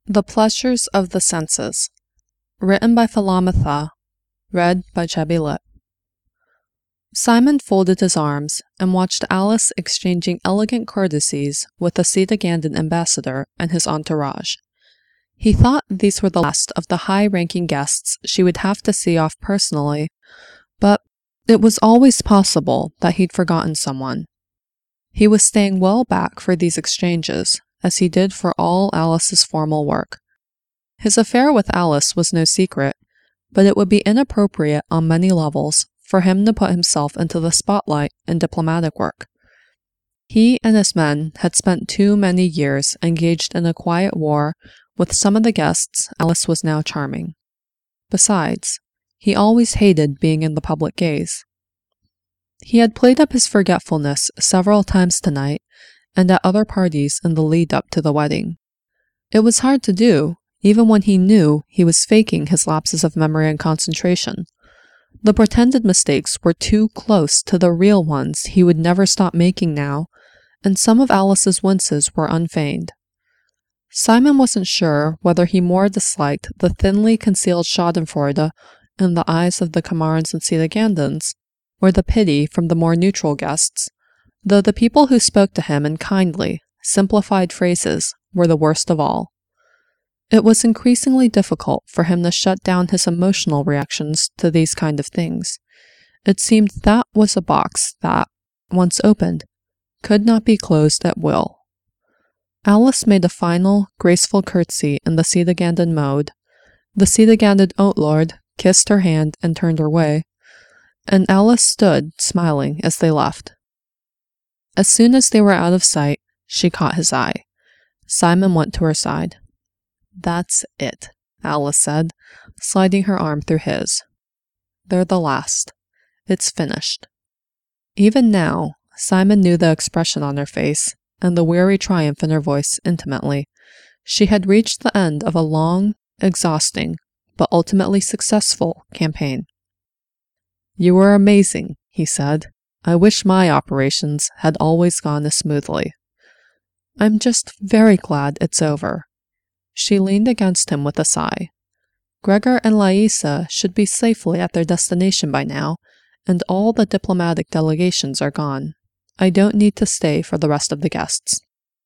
The Pleasures of the Senses. Written by Philometha. Read by Chebby Lip. Simon folded his arms and watched Alice exchanging elegant courtesies with the Sita-Gandin ambassador and his entourage. He thought these were the last of the high-ranking guests she would have to see off personally, but it was always possible that he'd forgotten someone. He was staying well back for these exchanges, as he did for all Alice's formal work. His affair with Alice was no secret, but it would be inappropriate on many levels for him to put himself into the spotlight in diplomatic work. He and his men had spent too many years engaged in a quiet war with some of the guests Alice was now charming. Besides, he always hated being in the public gaze. He had played up his forgetfulness several times tonight and at other parties in the lead-up to the wedding. It was hard to do, even when he knew he was faking his lapses of memory and concentration. The pretended mistakes were too close to the real ones he would never stop making now, and some of Alice's winces were unfeigned. Simon wasn't sure whether he more disliked the thinly concealed schadenfreude in the eyes of the Camarans and Sita-Gandins, or the pity from the more neutral guests, though the people who spoke to him in kindly, simplified phrases were the worst of all. It was increasingly difficult for him to shut down his emotional reactions to these kind of things. It seemed that was a box that, once opened, could not be closed at will. Alice made a final, graceful curtsy in the Sita-Gandin mode. The Sita-Gandin Outlord kissed her hand and turned her way, and Alice stood smiling as they left. As soon as they were out of sight, she caught his eye. Simon went to her side. "That's it," Alice said, sliding her arm through his. "They're the last. It's finished." Even now, Simon knew the expression on her face and the weary triumph in her voice intimately. She had reached the end of a long, exhausting, but ultimately successful campaign. "You were amazing," he said. "I wish my operations had always gone as smoothly." "I'm just very glad it's over." She leaned against him with a sigh. "Gregor and Laisa should be safely at their destination by now, and all the diplomatic delegations are gone. I don't need to stay for the rest of the guests."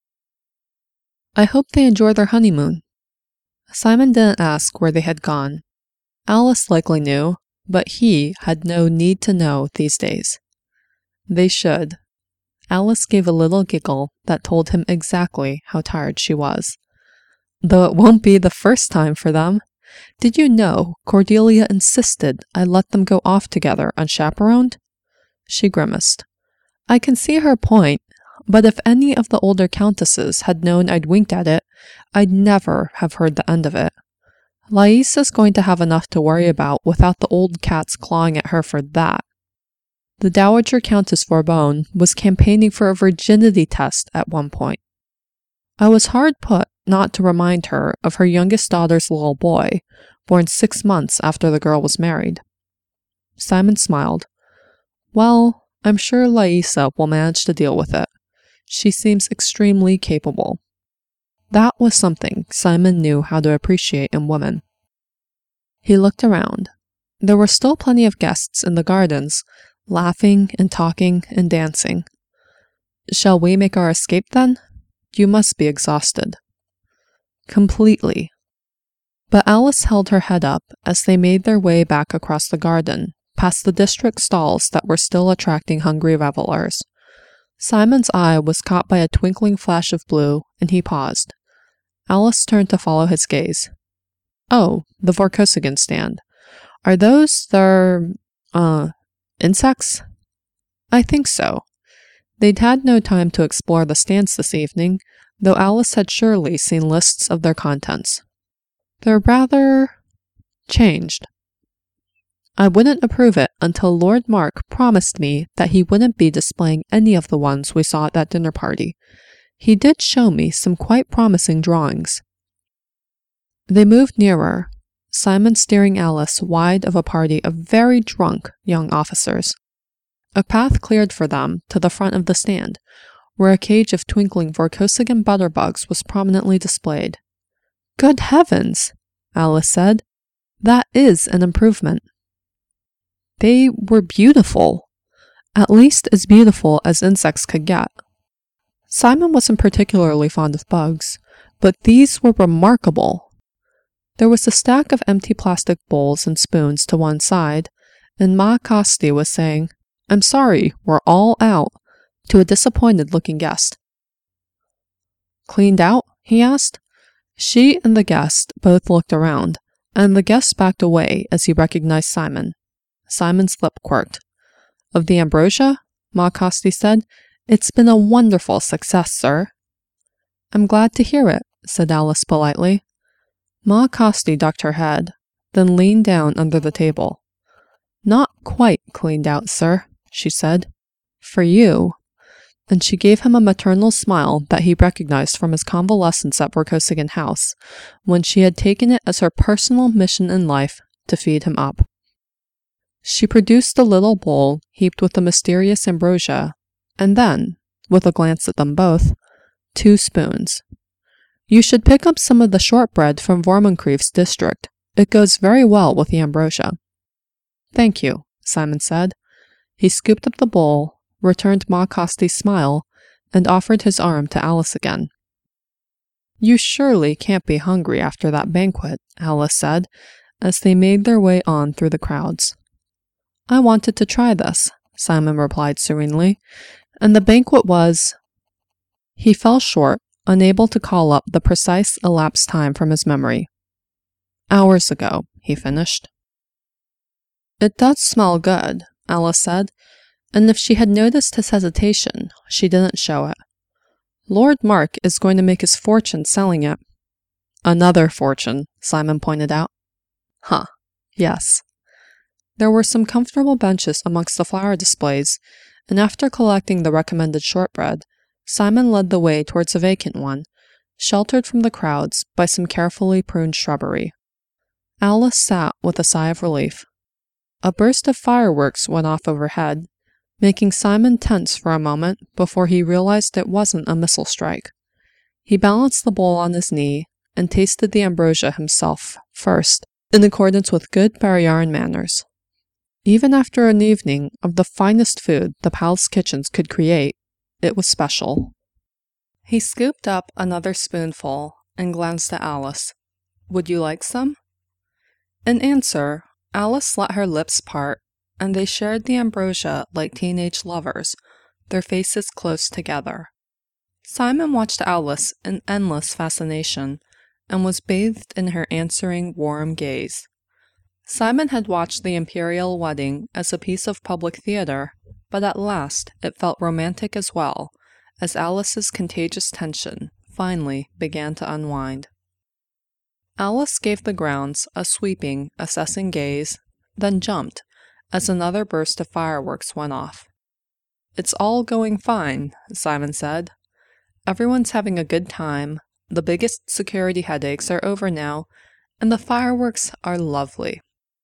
"I hope they enjoy their honeymoon." Simon didn't ask where they had gone. Alice likely knew, but he had no need to know these days. They should. Alice gave a little giggle that told him exactly how tired she was. "Though it won't be the first time for them. Did you know Cordelia insisted I let them go off together unchaperoned?" She grimaced. "I can see her point, but if any of the older countesses had known I'd winked at it, I'd never have heard the end of it. Laisa's going to have enough to worry about without the old cats clawing at her for that." The Dowager Countess Vorbonne was campaigning for a virginity test at one point. I was hard put not to remind her of her youngest daughter's little boy, born 6 months after the girl was married. Simon smiled. "Well, I'm sure Laisa will manage to deal with it. She seems extremely capable." That was something Simon knew how to appreciate in women. He looked around. There were still plenty of guests in the gardens, laughing and talking and dancing. "Shall we make our escape then? You must be exhausted." "Completely." But Alice held her head up as they made their way back across the garden, past the district stalls that were still attracting hungry revelers. Simon's eye was caught by a twinkling flash of blue, and he paused. Alice turned to follow his gaze. "Oh, the Vorkosigan stand. Are those insects?" "I think so." They'd had no time to explore the stands this evening, though Alice had surely seen lists of their contents. "They're rather changed. I wouldn't approve it until Lord Mark promised me that he wouldn't be displaying any of the ones we saw at that dinner party. He did show me some quite promising drawings." They moved nearer, Simon steering Alice wide of a party of very drunk young officers. A path cleared for them to the front of the stand, where a cage of twinkling Vorkosigan butterbugs was prominently displayed. Good heavens, Alice said. That is an improvement. They were beautiful, at least as beautiful as insects could get. Simon wasn't particularly fond of bugs, but these were remarkable. There was a stack of empty plastic bowls and spoons to one side, and Ma Costi was saying, "I'm sorry, we're all out," to a disappointed-looking guest. Cleaned out? He asked. She and the guest both looked around, and the guest backed away as he recognized Simon. Simon's lip quirked. Of the ambrosia? Ma Costi said. It's been a wonderful success, sir. I'm glad to hear it, said Alice politely. Ma Costi ducked her head, then leaned down under the table. Not quite cleaned out, sir, she said. For you. And she gave him a maternal smile that he recognized from his convalescence at Vorkosigan House, when she had taken it as her personal mission in life to feed him up. She produced a little bowl heaped with the mysterious ambrosia, and then, with a glance at them both, 2 spoons. You should pick up some of the shortbread from Vormunkriv's district. It goes very well with the ambrosia. Thank you, Simon said. He scooped up the bowl, returned Ma Costi's smile, and offered his arm to Alice again. You surely can't be hungry after that banquet, Alice said, as they made their way on through the crowds. I wanted to try this, Simon replied serenely, and the banquet was... He fell short, unable to call up the precise elapsed time from his memory. Hours ago, he finished. It does smell good, Alice said, and if she had noticed his hesitation, she didn't show it. Lord Mark is going to make his fortune selling it. Another fortune, Simon pointed out. Huh, yes. There were some comfortable benches amongst the flower displays, and after collecting the recommended shortbread, Simon led the way towards a vacant one, sheltered from the crowds by some carefully pruned shrubbery. Alice sat with a sigh of relief. A burst of fireworks went off overhead, making Simon tense for a moment before he realized it wasn't a missile strike. He balanced the bowl on his knee and tasted the ambrosia himself first, in accordance with good Baroyaran manners. Even after an evening of the finest food the palace kitchens could create, it was special. He scooped up another spoonful and glanced at Alice. Would you like some? In answer, Alice let her lips part, and they shared the ambrosia like teenage lovers, their faces close together. Simon watched Alice in endless fascination, and was bathed in her answering warm gaze. Simon had watched the imperial wedding as a piece of public theater, but at last it felt romantic as well, as Alice's contagious tension finally began to unwind. Alice gave the grounds a sweeping, assessing gaze, then jumped as another burst of fireworks went off. It's all going fine, Simon said. Everyone's having a good time, the biggest security headaches are over now, and the fireworks are lovely.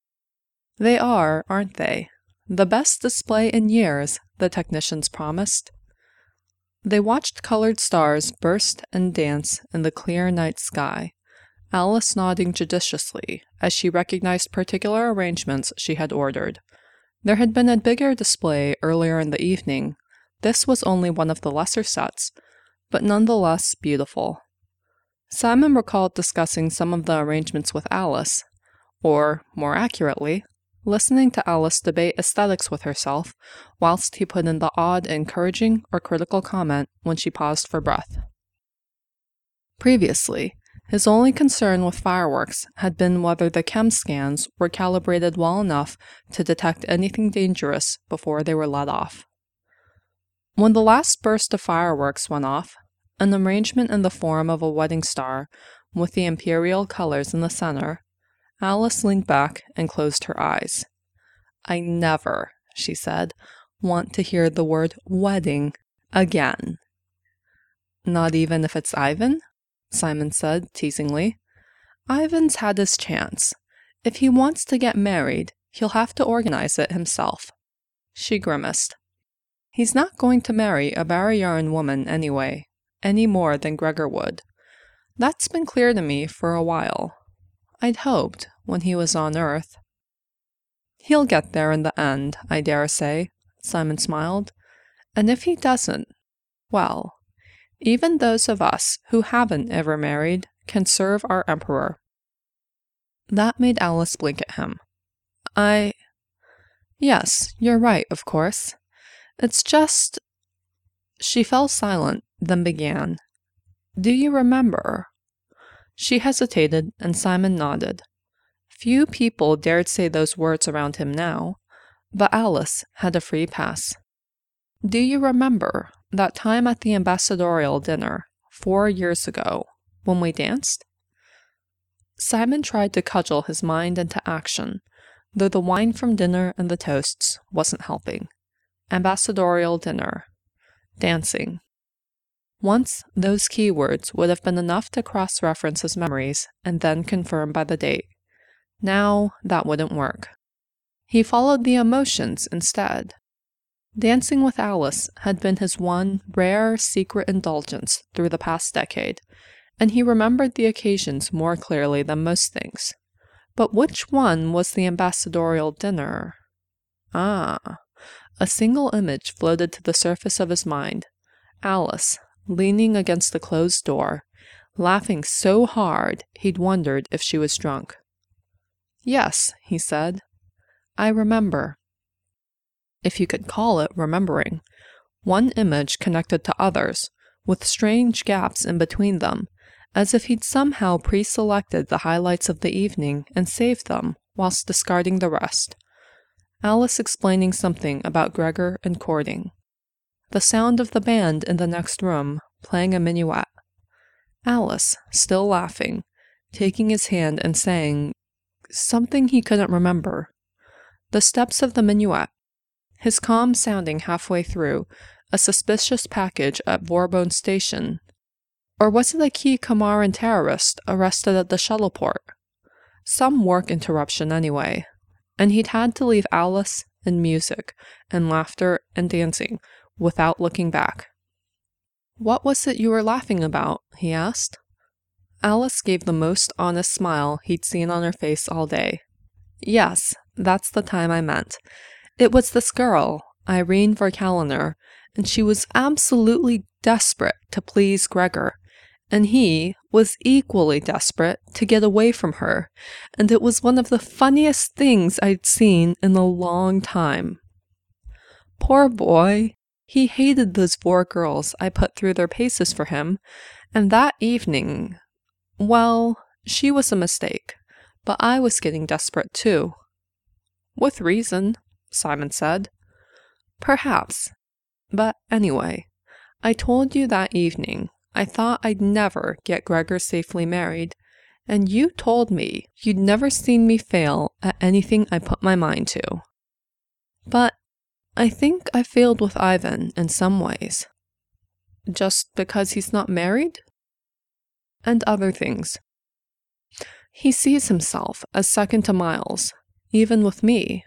They are, aren't they? The best display in years, the technicians promised. They watched colored stars burst and dance in the clear night sky, Alice nodding judiciously as she recognized particular arrangements she had ordered. There had been a bigger display earlier in the evening. This was only one of the lesser sets, but nonetheless beautiful. Simon recalled discussing some of the arrangements with Alice, or, more accurately, listening to Alice debate aesthetics with herself, whilst he put in the odd encouraging or critical comment when she paused for breath. Previously, his only concern with fireworks had been whether the chem scans were calibrated well enough to detect anything dangerous before they were let off. When the last burst of fireworks went off, an arrangement in the form of a wedding star with the imperial colors in the center, Alice leaned back and closed her eyes. I never, she said, want to hear the word wedding again. Not even if it's Ivan? Simon said teasingly. Ivan's had his chance. If he wants to get married, he'll have to organize it himself. She grimaced. He's not going to marry a Baroyaran woman anyway, any more than Gregor would. That's been clear to me for a while. I'd hoped, when he was on Earth. He'll get there in the end, I dare say, Simon smiled. And if he doesn't, well, even those of us who haven't ever married can serve our emperor. That made Alice blink at him. Yes, you're right, of course. It's just... She fell silent, then began. Do you remember? She hesitated, and Simon nodded. Few people dared say those words around him now, but Alice had a free pass. Do you remember that time at the ambassadorial dinner 4 years ago when we danced? Simon tried to cudgel his mind into action, though the wine from dinner and the toasts wasn't helping. Ambassadorial dinner. Dancing. Once, those keywords would have been enough to cross-reference his memories and then confirm by the date. Now, that wouldn't work. He followed the emotions instead. Dancing with Alice had been his one rare secret indulgence through the past decade, and he remembered the occasions more clearly than most things. But which one was the ambassadorial dinner? A single image floated to the surface of his mind. Alice, leaning against the closed door, laughing so hard he'd wondered if she was drunk. Yes, he said. I remember. If you could call it remembering. One image connected to others, with strange gaps in between them, as if he'd somehow pre-selected the highlights of the evening and saved them, whilst discarding the rest. Alice explaining something about Gregor and courting. The sound of the band in the next room, playing a minuet. Alice, still laughing, taking his hand and saying something he couldn't remember. The steps of the minuet. His comm sounding halfway through, a suspicious package at Vorbone Station. Or was it a key Kamaran terrorist arrested at the shuttleport? Some work interruption anyway, and he'd had to leave Alice and music and laughter and dancing without looking back. What was it you were laughing about? He asked. Alice gave the most honest smile he'd seen on her face all day. Yes, that's the time I meant. It was this girl, Irene Verkaliner, and she was absolutely desperate to please Gregor, and he was equally desperate to get away from her, and it was one of the funniest things I'd seen in a long time. Poor boy. He hated those 4 girls I put through their paces for him, and that evening, well, she was a mistake, but I was getting desperate too. With reason, Simon said. Perhaps. But anyway, I told you that evening I thought I'd never get Gregor safely married, and you told me you'd never seen me fail at anything I put my mind to. But I think I failed with Ivan in some ways. Just because he's not married? And other things. He sees himself as second to Miles, even with me.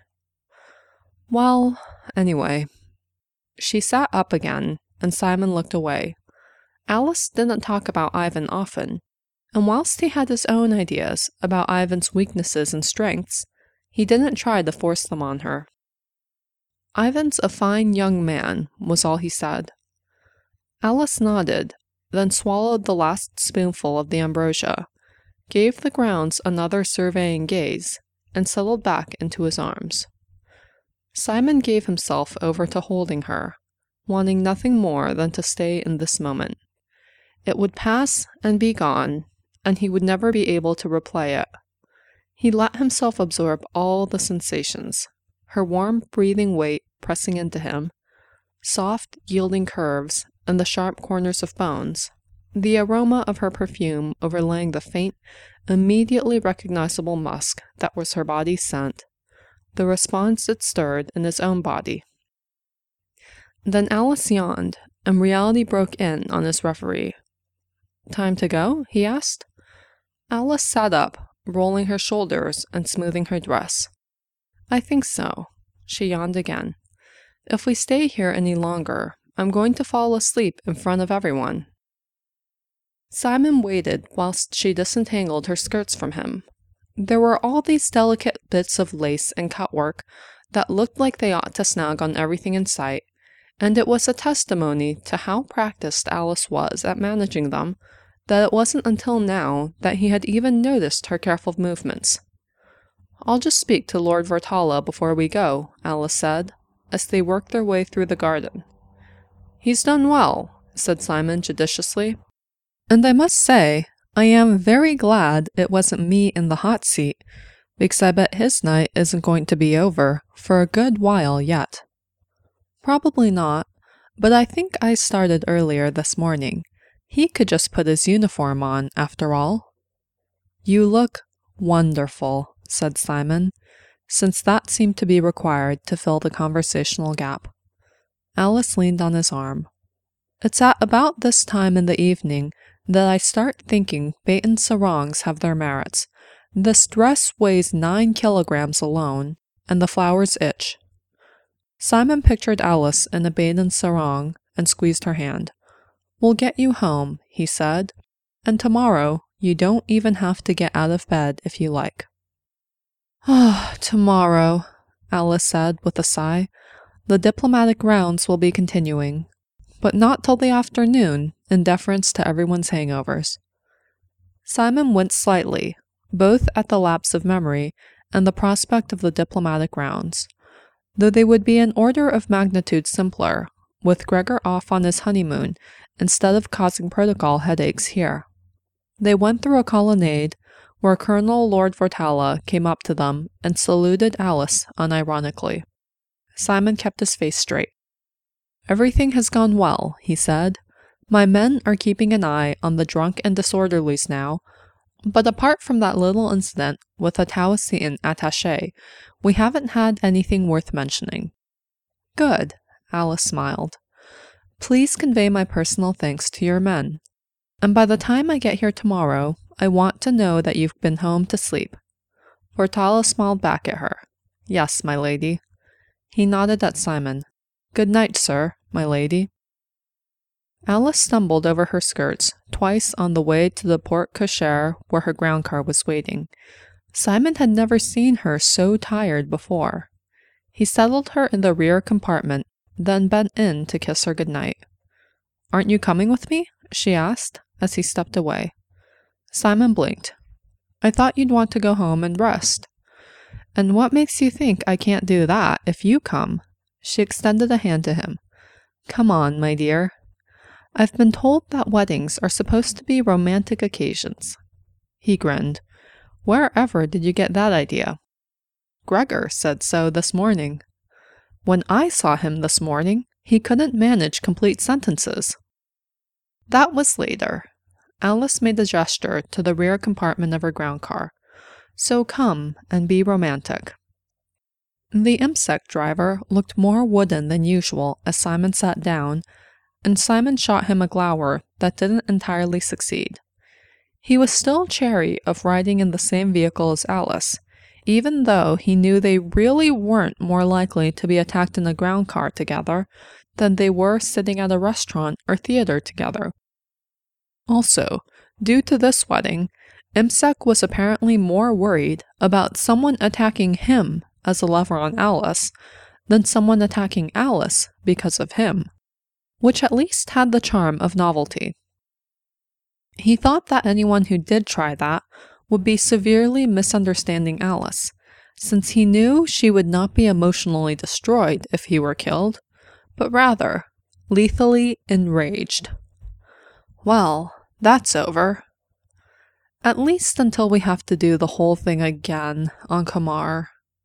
Well, anyway. She sat up again, and Simon looked away. Alice didn't talk about Ivan often, and whilst he had his own ideas about Ivan's weaknesses and strengths, he didn't try to force them on her. Ivan's a fine young man, was all he said. Alice nodded, then swallowed the last spoonful of the ambrosia, gave the grounds another surveying gaze, and settled back into his arms. Simon gave himself over to holding her, wanting nothing more than to stay in this moment. It would pass and be gone, and he would never be able to replay it. He let himself absorb all the sensations, her warm breathing weight pressing into him, soft yielding curves and the sharp corners of bones, the aroma of her perfume overlaying the faint, immediately recognizable musk that was her body's scent, the response it stirred in his own body. Then Alice yawned, and reality broke in on his reverie. Time to go? He asked. Alice sat up, rolling her shoulders and smoothing her dress. I think so. She yawned again. If we stay here any longer, I'm going to fall asleep in front of everyone. Simon waited whilst she disentangled her skirts from him. There were all these delicate bits of lace and cutwork that looked like they ought to snag on everything in sight, and it was a testimony to how practiced Alice was at managing them that it wasn't until now that he had even noticed her careful movements. "I'll just speak to Lord Vortala before we go," Alice said, as they worked their way through the garden. "He's done well," said Simon judiciously. "And I must say, I am very glad it wasn't me in the hot seat, because I bet his night isn't going to be over for a good while yet." "Probably not, but I think I started earlier this morning. He could just put his uniform on, after all." "You look wonderful," said Simon, since that seemed to be required to fill the conversational gap. Alice leaned on his arm. "It's at about this time in the evening that I start thinking Baton sarongs have their merits. This dress weighs 9 kilograms alone, and the flowers itch." Simon pictured Alice in a Baton sarong and squeezed her hand. "We'll get you home," he said, "and tomorrow you don't even have to get out of bed if you like." "Ah, tomorrow," Alice said with a sigh. "The diplomatic rounds will be continuing, but not till the afternoon, in deference to everyone's hangovers." Simon winced slightly, both at the lapse of memory and the prospect of the diplomatic rounds, though they would be an order of magnitude simpler, with Gregor off on his honeymoon instead of causing protocol headaches here. They went through a colonnade where Colonel Lord Vortala came up to them and saluted Alice unironically. Simon kept his face straight. "Everything has gone well," he said. "My men are keeping an eye on the drunk and disorderlies now, but apart from that little incident with a Taoisean attaché, we haven't had anything worth mentioning." "Good," Alice smiled. "Please convey my personal thanks to your men. And by the time I get here tomorrow, I want to know that you've been home to sleep." Vortala smiled back at her. "Yes, my lady." He nodded at Simon. "Good night, sir, my lady." Alice stumbled over her skirts twice on the way to the porte cochere where her ground car was waiting. Simon had never seen her so tired before. He settled her in the rear compartment, then bent in to kiss her goodnight. "Aren't you coming with me?" she asked, as he stepped away. Simon blinked. "I thought you'd want to go home and rest." "And what makes you think I can't do that if you come?" She extended a hand to him. "Come on, my dear. I've been told that weddings are supposed to be romantic occasions." He grinned. "Wherever did you get that idea?" "Gregor said so this morning." "When I saw him this morning, he couldn't manage complete sentences." That was later. Alice made a gesture to the rear compartment of her ground car. "So come and be romantic." The IMSEC driver looked more wooden than usual as Simon sat down, and Simon shot him a glower that didn't entirely succeed. He was still chary of riding in the same vehicle as Alice, even though he knew they really weren't more likely to be attacked in a ground car together than they were sitting at a restaurant or theater together. Also, due to this wedding, IMSEC was apparently more worried about someone attacking him as a lover on Alice than someone attacking Alice because of him, which at least had the charm of novelty. He thought that anyone who did try that would be severely misunderstanding Alice, since he knew she would not be emotionally destroyed if he were killed, but rather lethally enraged. Well, that's over. At least until we have to do the whole thing again on Kamar.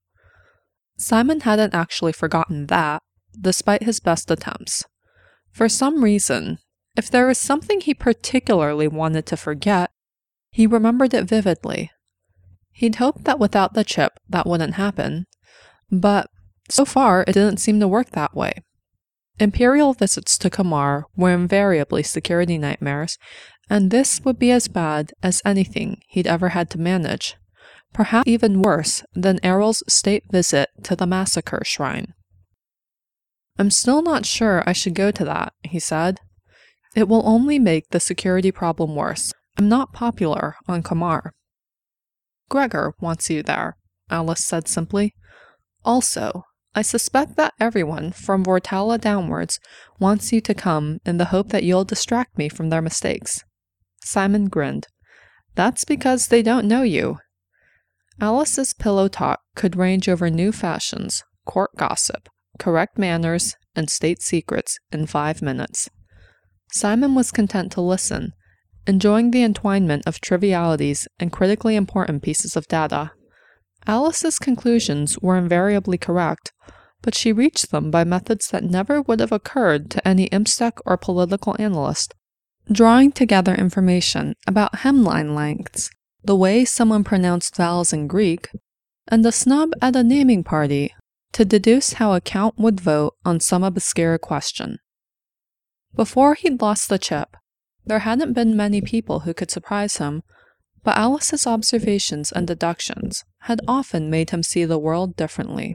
Simon hadn't actually forgotten that, despite his best attempts. For some reason, if there was something he particularly wanted to forget, he remembered it vividly. He'd hoped that without the chip that wouldn't happen, but so far it didn't seem to work that way. Imperial visits to Kamar were invariably security nightmares, and this would be as bad as anything he'd ever had to manage, perhaps even worse than Errol's state visit to the massacre shrine. "I'm still not sure I should go to that," he said. It will only make the security problem worse. I'm not popular on Kamar. Gregor wants you there, Alice said simply. Also, I suspect that everyone, from Vortala downwards, wants you to come in the hope that you'll distract me from their mistakes. Simon grinned. That's because they don't know you. Alice's pillow talk could range over new fashions, court gossip, correct manners, and state secrets in 5 minutes. Simon was content to listen, enjoying the entwinement of trivialities and critically important pieces of data. Alice's conclusions were invariably correct, but she reached them by methods that never would have occurred to any IMSTEC or political analyst, drawing together information about hemline lengths, the way someone pronounced vowels in Greek, and a snub at a naming party to deduce how a count would vote on some obscure question. Before he'd lost the chip, there hadn't been many people who could surprise him, but Alice's observations and deductions had often made him see the world differently.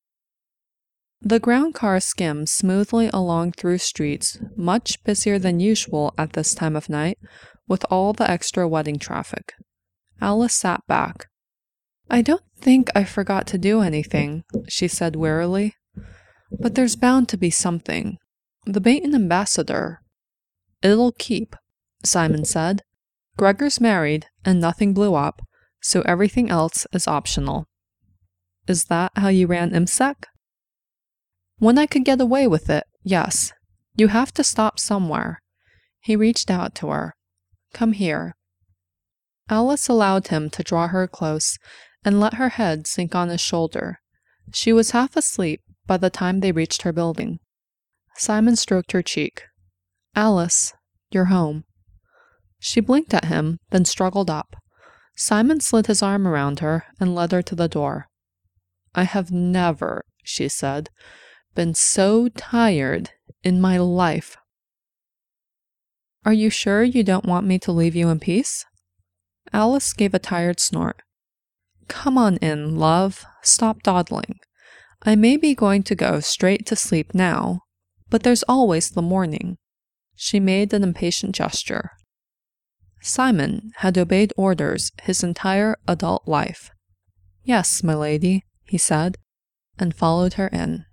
The ground car skimmed smoothly along through streets much busier than usual at this time of night, with all the extra wedding traffic. Alice sat back. I don't think I forgot to do anything, she said wearily. But there's bound to be something. The Baton ambassador. It'll keep, Simon said. Gregor's married, and nothing blew up, so everything else is optional. Is that how you ran IMSEC? When I could get away with it, yes. You have to stop somewhere. He reached out to her. Come here. Alice allowed him to draw her close and let her head sink on his shoulder. She was half asleep by the time they reached her building. Simon stroked her cheek. Alice, you're home. She blinked at him, then struggled up. Simon slid his arm around her and led her to the door. I have never, she said, been so tired in my life. Are you sure you don't want me to leave you in peace? Alice gave a tired snort. Come on in, love. Stop dawdling. I may be going to go straight to sleep now, but there's always the morning. She made an impatient gesture. Simon had obeyed orders his entire adult life. Yes, my lady, he said, and followed her in.